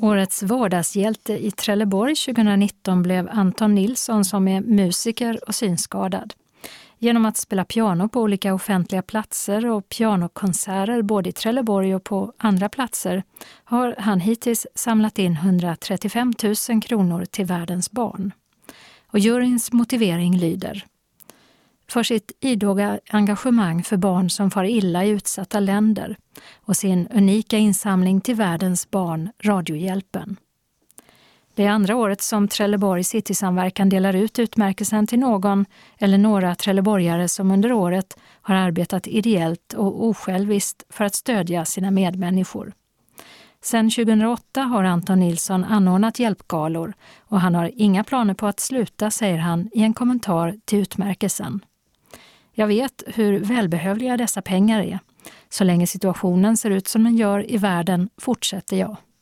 Årets vardagshjälte i Trelleborg 2019 blev Anton Nilsson som är musiker och synskadad. Genom att spela piano på olika offentliga platser och pianokonserter både i Trelleborg och på andra platser har han hittills samlat in 135 000 kronor till världens barn. Och juryns motivering lyder: för sitt idoga engagemang för barn som far illa i utsatta länder och sin unika insamling till världens barn, Radiohjälpen. Det är andra året som Trelleborg Citysamverkan delar ut utmärkelsen till någon eller några trelleborgare som under året har arbetat ideellt och osjälviskt för att stödja sina medmänniskor. Sedan 2008 har Anton Nilsson anordnat hjälpgalor och han har inga planer på att sluta, säger han i en kommentar till utmärkelsen. Jag vet hur välbehövliga dessa pengar är. Så länge situationen ser ut som den gör i världen fortsätter jag.